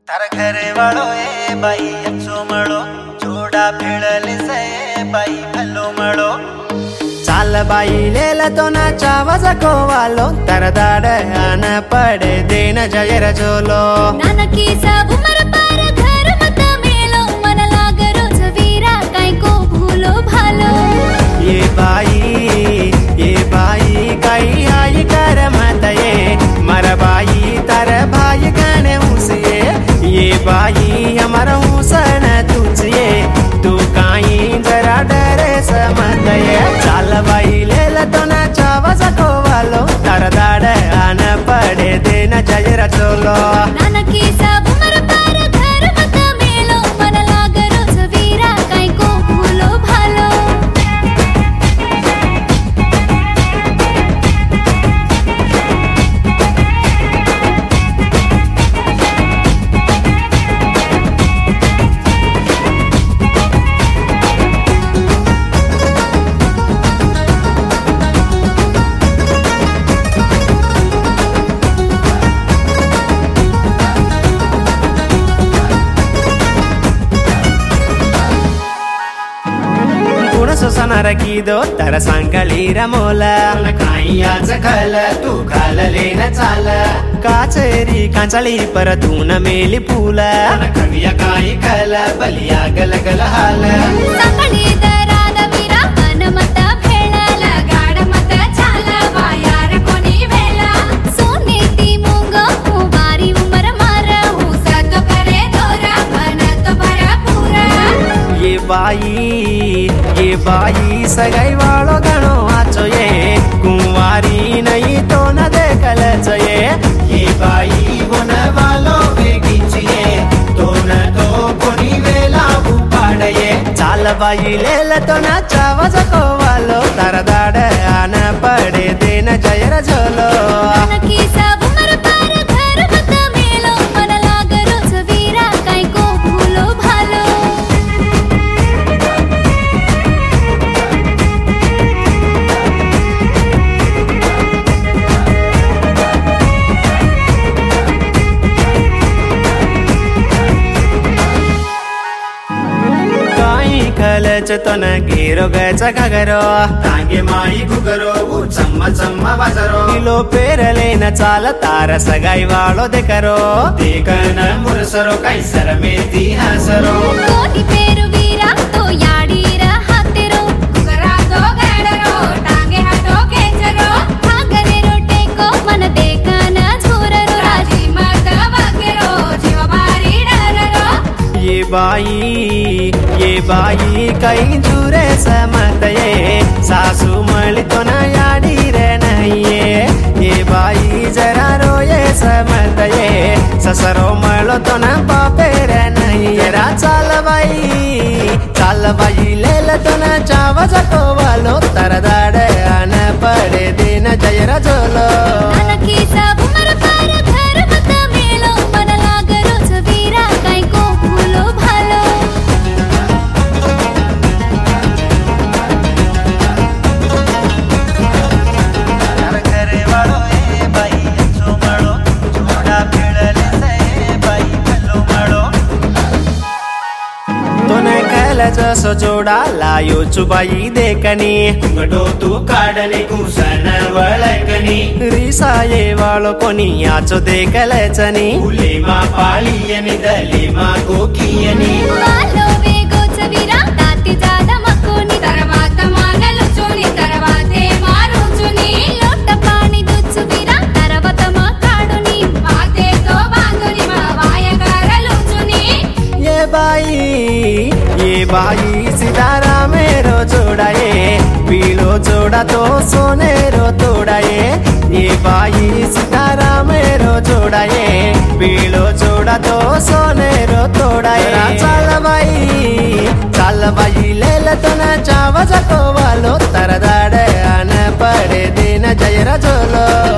तार घरे वालो ए बाई अच्छो मळो जोड़ा भेळली से बाई भलो मळो चाल बाई लेला तो नाचा वजको वालो तर दाड आन पड़े देन जयर जोलो नानकी सब उमर पार घर मत मेलो मन लागरो जवीरा काय को भूलो भालो ये बाई काई आई कर मत ये मर बाई तर भाई गने उसे ये बाई हमारा हुसन तुझे तू काई जरा डरे समत ये चाल बाई लेला तो नाचा वजको वालो तर दाड आन पड़े देन जयर जोलो नानकी सब उमर पार घर मत मेलो मन लागरो जवीरा काय को भूलो भालो सनार कीदो तर सांगळीर मोल काईयाच खल तू खाललेन चाल काचेरी कांचळी पर तून मेली फूल कविया काई खल बलिया गलगल हाल सांगळी दराद वीरा मन मत भेळल गाड मत चाल वायार कोणी वेला सोने ती मुंग उबारी उमर मार हुसत करे दोरा मन तो भरपूर ये बाई सगाई वालो गणो आचो ये कुंवारी नहीं तो न देखल ये बाई वन वालो बेगिचिये तो न तो कोनी वेला उपाड ये चाल बाई लेल तो न चावज को वालो तर दाड आन पड़े देन जयर जोलो नानकी सब उमर पार घर मत मेलो मन लागरो जवीरा काय को भूलो भालो कलच तो न घेरो गच घगरो तांगे माई गुगरो चम्मा चम्मा बाजरो किलो पेरले न चाल तार सगाई वालो देखरो देखन मुरसरो कैसर मेती हसरो कोटी पेरु वीरा तो याडीर हातेरो गुगरा तो गडरो टांगे हातो केचरो भागने रोटे को मन देखन झोररो राजी मत बकेरो जीव भारी डररो ये बाई कई जुरे समत ये सासू मळी तो न याडी रे नहीं ये बाई जरा रोये समत ये ससरो मळो तो न पापे रे नहीं रा चाल बाई लेल तो न चावज को वालो तर दाड आन पड़े दिन जयर जोलो नानकी सब उमर पार घर मत मेलो मन लागरो जवीरा काय को भूलो भालो तार घरे वालो ए बाई अच्छो मळो जोड़ा भेळली से बाई भलो मळो तोने कहल जसो जोड़ा लायो चुबाई देखनी घुंगडो तू काढने कुसन वळकनी रिसाये वालो कोनी आचो देखलचनी उले मा पाळीयनी दले मा गोकियनी वालो वेगो जवीरा ताती जादा मकोनी तरवात मागलो चोनी तरवाते मारो चोनी लोट पाणी दुच्चु वीरा तरवत म काडुनी माते तो बांधुनी मा वाय करलो चोनी ये बाई सितारा मेरो जोड़ाए पीलो जोड़ा तो सोनेरो तोड़ाए ये बाई सितारा मेरो जोड़ाए पीलो जोड़ा तो सोनेरो तोड़ाए चाल बाई लेल तो न चावज को वालो तर दाड आन पड़े दिन जयर जोलो।